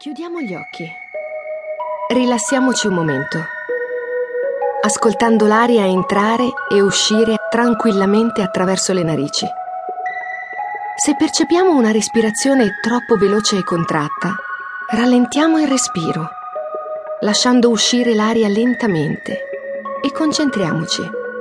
Chiudiamo gli occhi. Rilassiamoci un momento, ascoltando l'aria entrare e uscire tranquillamente attraverso le narici. Se percepiamo una respirazione troppo veloce e contratta, rallentiamo il respiro, lasciando uscire l'aria lentamente e concentriamoci.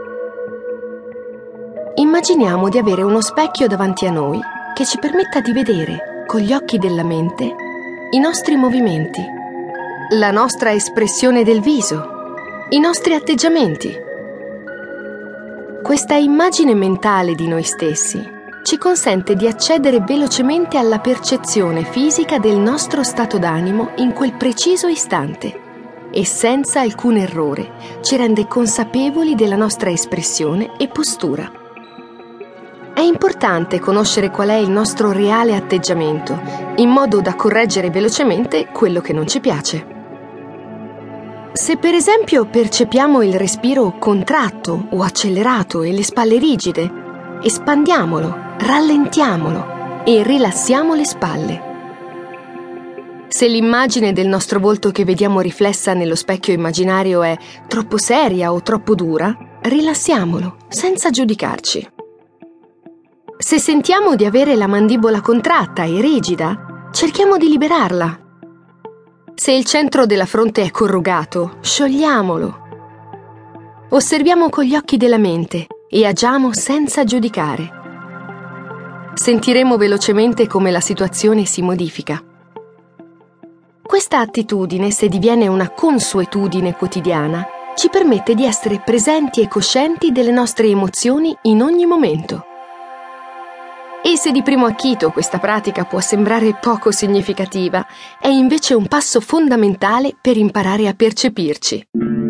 Immaginiamo di avere uno specchio davanti a noi che ci permetta di vedere, con gli occhi della mente, i nostri movimenti, la nostra espressione del viso, i nostri atteggiamenti. Questa immagine mentale di noi stessi ci consente di accedere velocemente alla percezione fisica del nostro stato d'animo in quel preciso istante e senza alcun errore ci rende consapevoli della nostra espressione e postura. È importante conoscere qual è il nostro reale atteggiamento, in modo da correggere velocemente quello che non ci piace. Se per esempio percepiamo il respiro contratto o accelerato e le spalle rigide, espandiamolo, rallentiamolo e rilassiamo le spalle. Se l'immagine del nostro volto che vediamo riflessa nello specchio immaginario è troppo seria o troppo dura, rilassiamolo, senza giudicarci. Se sentiamo di avere la mandibola contratta e rigida, cerchiamo di liberarla. Se il centro della fronte è corrugato, sciogliamolo. Osserviamo con gli occhi della mente e agiamo senza giudicare. Sentiremo velocemente come la situazione si modifica. Questa attitudine, se diviene una consuetudine quotidiana, ci permette di essere presenti e coscienti delle nostre emozioni in ogni momento. E se di primo acchito questa pratica può sembrare poco significativa, è invece un passo fondamentale per imparare a percepirci.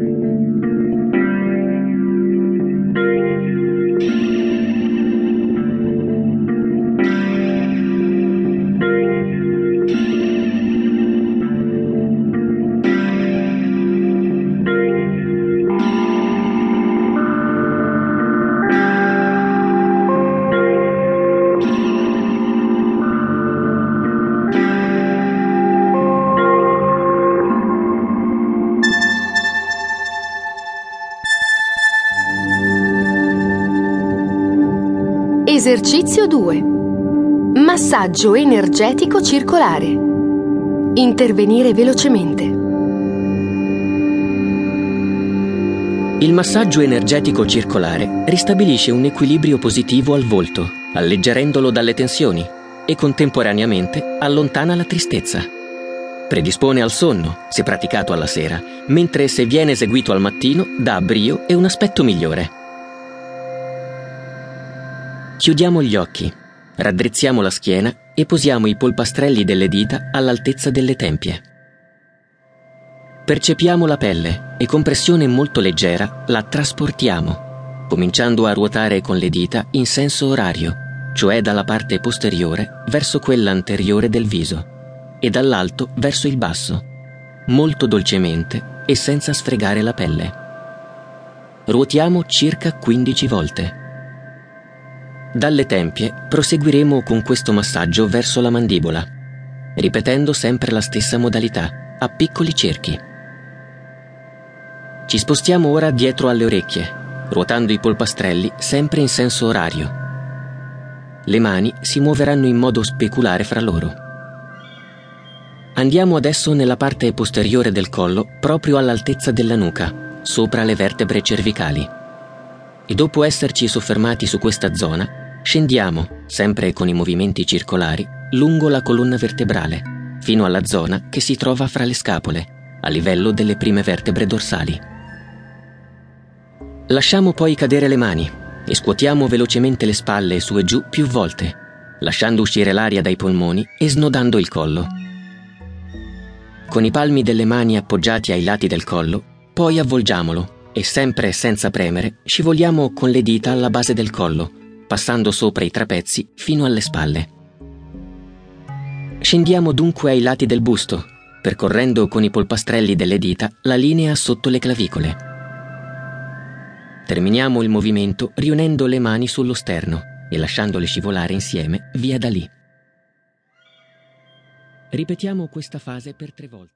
Esercizio 2. Massaggio energetico circolare. Intervenire velocemente. Il massaggio energetico circolare ristabilisce un equilibrio positivo al volto, alleggerendolo dalle tensioni e contemporaneamente allontana la tristezza. Predispone al sonno, se praticato alla sera, mentre se viene eseguito al mattino dà brio e un aspetto migliore. Chiudiamo gli occhi, raddrizziamo la schiena e posiamo i polpastrelli delle dita all'altezza delle tempie. Percepiamo la pelle e con pressione molto leggera la trasportiamo, cominciando a ruotare con le dita in senso orario, cioè dalla parte posteriore verso quella anteriore del viso e dall'alto verso il basso, molto dolcemente e senza sfregare la pelle. Ruotiamo circa 15 volte. Dalle tempie proseguiremo con questo massaggio verso la mandibola, ripetendo sempre la stessa modalità, a piccoli cerchi. Ci spostiamo ora dietro alle orecchie, ruotando i polpastrelli sempre in senso orario. Le mani si muoveranno in modo speculare fra loro. Andiamo adesso nella parte posteriore del collo, proprio all'altezza della nuca, sopra le vertebre cervicali. E dopo esserci soffermati su questa zona, scendiamo, sempre con i movimenti circolari, lungo la colonna vertebrale, fino alla zona che si trova fra le scapole, a livello delle prime vertebre dorsali. Lasciamo poi cadere le mani e scuotiamo velocemente le spalle su e giù più volte, lasciando uscire l'aria dai polmoni e snodando il collo. Con i palmi delle mani appoggiati ai lati del collo, poi avvolgiamolo e sempre senza premere scivoliamo con le dita alla base del collo, passando sopra i trapezi fino alle spalle. Scendiamo dunque ai lati del busto, percorrendo con i polpastrelli delle dita la linea sotto le clavicole. Terminiamo il movimento riunendo le mani sullo sterno e lasciandole scivolare insieme via da lì. Ripetiamo questa fase per 3 volte.